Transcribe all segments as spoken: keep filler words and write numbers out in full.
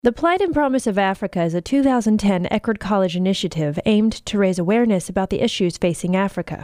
The Plight and Promise of Africa is a two thousand ten Eckerd College initiative aimed to raise awareness about the issues facing Africa.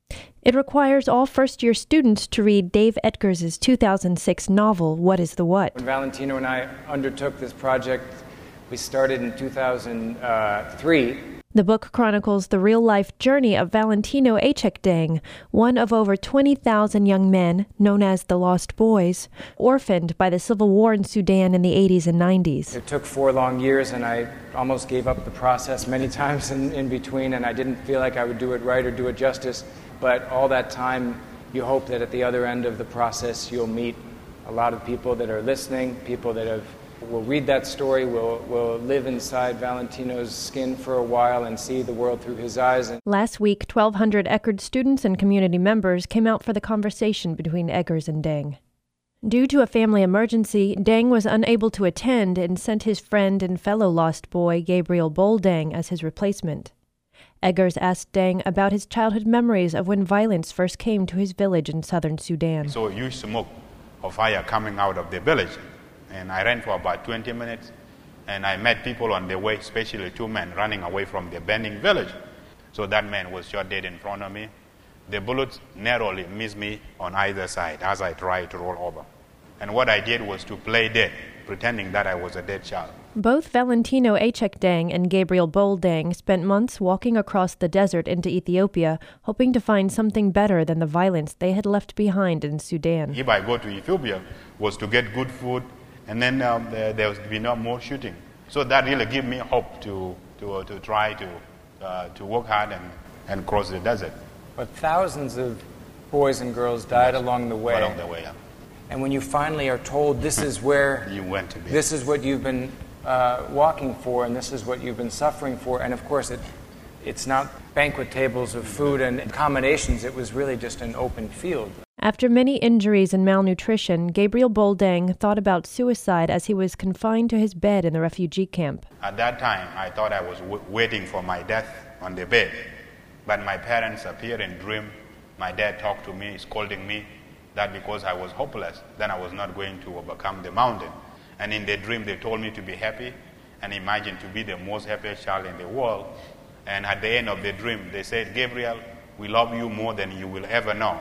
It requires all first-year students to read Dave Eggers' two thousand six novel, What is the What? When Valentino and I undertook this project, we started in two thousand three. The book chronicles the real-life journey of Valentino Achek Deng, one of over twenty thousand young men, known as the Lost Boys, orphaned by the civil war in Sudan in the eighties and nineties. It took four long years, and I almost gave up the process many times in, in between, and I didn't feel like I would do it right or do it justice. But all that time, you hope that at the other end of the process, you'll meet a lot of people that are listening, people that have will read that story, will will live inside Valentino's skin for a while and see the world through his eyes. Last week, twelve hundred Eckerd students and community members came out for the conversation between Eggers and Deng. Due to a family emergency, Deng was unable to attend and sent his friend and fellow lost boy, Gabriel Bol Deng, as his replacement. Eggers asked Deng about his childhood memories of when violence first came to his village in southern Sudan. So huge smoke of fire coming out of the village. And I ran for about twenty minutes, and I met people on the way, especially two men running away from the burning village. So that man was shot dead in front of me. The bullets narrowly missed me on either side as I tried to roll over. And what I did was to play dead, pretending that I was a dead child. Both Valentino Achek Deng and Gabriel Bol Deng spent months walking across the desert into Ethiopia, hoping to find something better than the violence they had left behind in Sudan. If I go to Ethiopia, was to get good food, and then um, there, there was to be no more shooting. So that really gave me hope to to, uh, to try to uh, to work hard and, and cross the desert. But thousands of boys and girls died yes. along the way. Along the way, yeah. And when you finally are told this is where you went to be, this is what you've been uh, walking for, and this is what you've been suffering for, and of course it it's not banquet tables of food and accommodations. It was really just an open field. After many injuries and malnutrition, Gabriel Bol Deng thought about suicide as he was confined to his bed in the refugee camp. At that time, I thought I was w- waiting for my death on the bed. But my parents appeared in dream. My dad talked to me, scolding me, that because I was hopeless, then I was not going to overcome the mountain. And in the dream, they told me to be happy and imagine to be the most happiest child in the world. And at the end of the dream, they said, Gabriel, we love you more than you will ever know.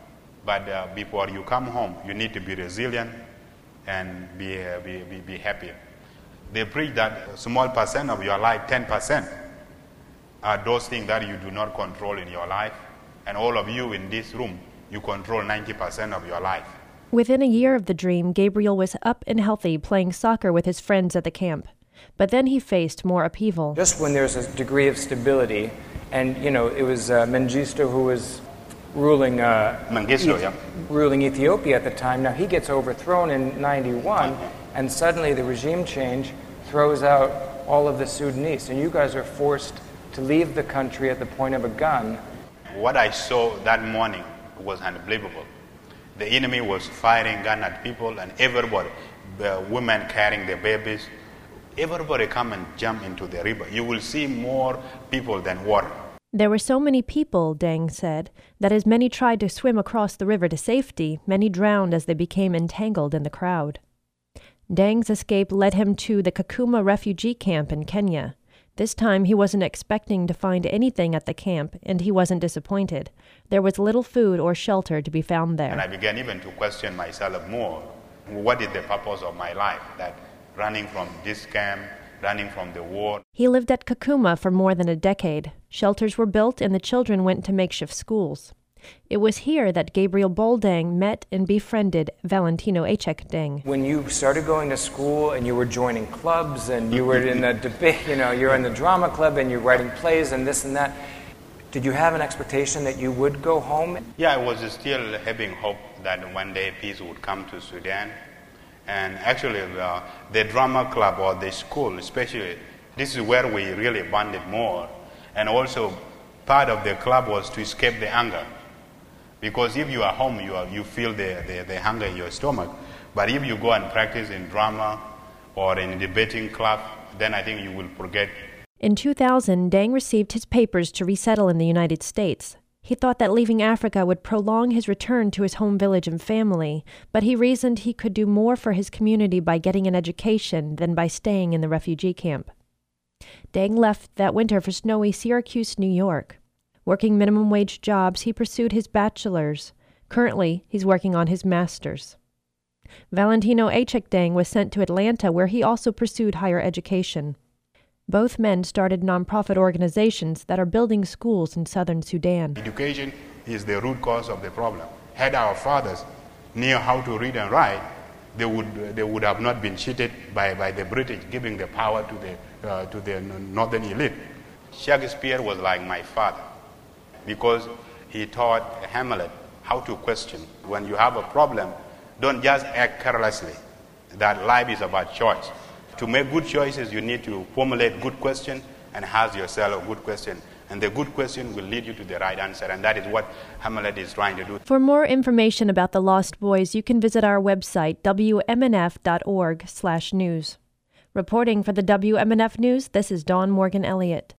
But uh, before you come home, you need to be resilient and be, uh, be, be, be happy. They preach that a small percent of your life, ten percent, are those things that you do not control in your life. And all of you in this room, you control ninety percent of your life. Within a year of the dream, Gabriel was up and healthy, playing soccer with his friends at the camp. But then he faced more upheaval. Just when there's a degree of stability, and, you know, it was uh, Mengistu who was ruling uh, Mengistu, e- yeah. ruling Ethiopia at the time. Now he gets overthrown in ninety-one, and suddenly the regime change throws out all of the Sudanese, and you guys are forced to leave the country at the point of a gun. What I saw that morning was unbelievable. The enemy was firing gun at people, and everybody, the women carrying their babies, everybody come and jump into the river. You will see more people than water. There were so many people, Deng said, that as many tried to swim across the river to safety, many drowned as they became entangled in the crowd. Deng's escape led him to the Kakuma refugee camp in Kenya. This time he wasn't expecting to find anything at the camp, and he wasn't disappointed. There was little food or shelter to be found there. And I began even to question myself more. What is the purpose of my life? That running from this camp, running from the war. He lived at Kakuma for more than a decade. Shelters were built and the children went to makeshift schools. It was here that Gabriel Bol Deng met and befriended Valentino Achek Deng. When you started going to school and you were joining clubs and you were in the debate, you know, you're in the drama club and you're writing plays and this and that, did you have an expectation that you would go home? Yeah, I was still having hope that one day peace would come to Sudan. And actually, uh, the drama club or the school especially, this is where we really bonded more. And also, part of the club was to escape the anger. Because if you are home, you, are, you feel the, the, the hunger in your stomach. But if you go and practice in drama or in debating club, then I think you will forget. In two thousand, Deng received his papers to resettle in the United States. He thought that leaving Africa would prolong his return to his home village and family, but he reasoned he could do more for his community by getting an education than by staying in the refugee camp. Dang left that winter for snowy Syracuse, New York. Working minimum wage jobs, he pursued his bachelor's. Currently, he's working on his master's. Valentino Achek Dang was sent to Atlanta, where he also pursued higher education. Both men started nonprofit organizations that are building schools in southern Sudan. Education is the root cause of the problem. Had our fathers knew how to read and write, they would they would have not been cheated by, by the British, giving the power to the uh, to the northern elite. Shakespeare was like my father because he taught Hamlet how to question. When you have a problem, don't just act carelessly. That life is about choice. To make good choices, you need to formulate good questions and ask yourself a good question. And the good question will lead you to the right answer. And that is what Hamlet is trying to do. For more information about the Lost Boys, you can visit our website, w m n f dot org slash news. Reporting for the W M N F News, this is Dawn Morgan Elliott.